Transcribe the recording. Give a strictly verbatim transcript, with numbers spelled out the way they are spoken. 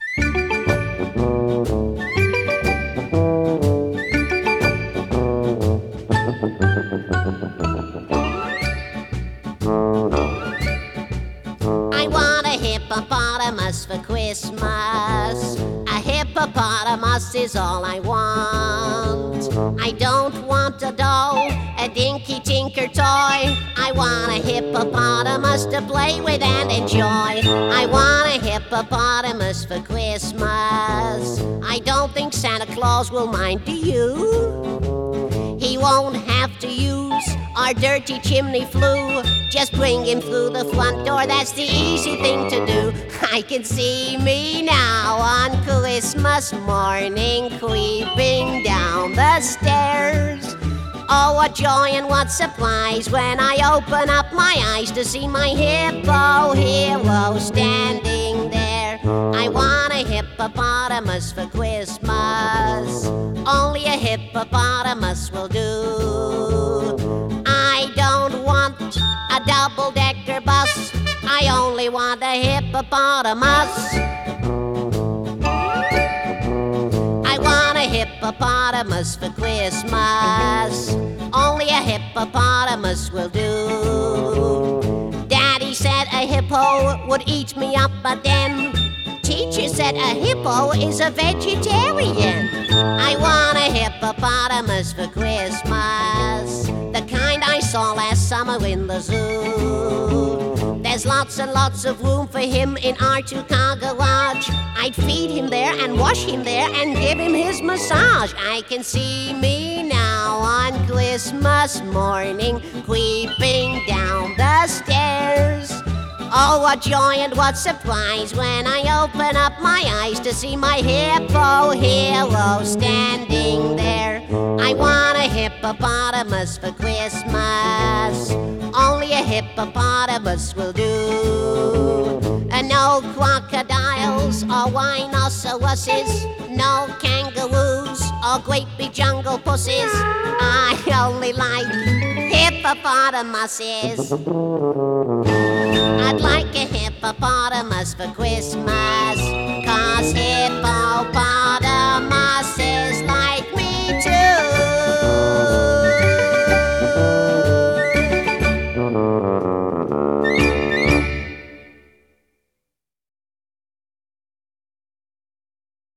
I want a hippopotamus for Christmas. A hippopotamus is all I want. I don't want a doll, a dinky tinker toy. I want a hippopotamus to play with and enjoy. I want a hippopotamus for Christmas. I don't think Santa Claus will mind, do you? He won't have to use our dirty chimney flue. Just bring him through the front door, that's the easy thing to do. I can see me now on Christmas morning, creeping down the stairs. Oh, what joy and what surprise when I open up my eyes to see my hippo hero standing there. I want a hippopotamus for Christmas. Only a hippopotamus will do. I don't want a double-decker bus. I only want a hippopotamus. I want a hippopotamus for Christmas. Only a hippopotamus will do. Daddy said a hippo would eat me up, but then teacher said a hippo is a vegetarian. I want a hippopotamus for Christmas, the kind I saw last summer in the zoo. There's lots and lots of room for him in our two-car garage. I'd feed him there and wash him there and give him his massage. I can see me now on Christmas morning, creeping down the stairs. Oh, what joy and what surprise when I open up my eyes to see my hippo hero standing there. I want a hippopotamus for Christmas. Only a hippopotamus will do. And no crocodiles or rhinoceroses, no kangaroos or great big jungle pussies. I only like hippopotamuses. I'd like a hippopotamus for Christmas, 'cause hippopotamus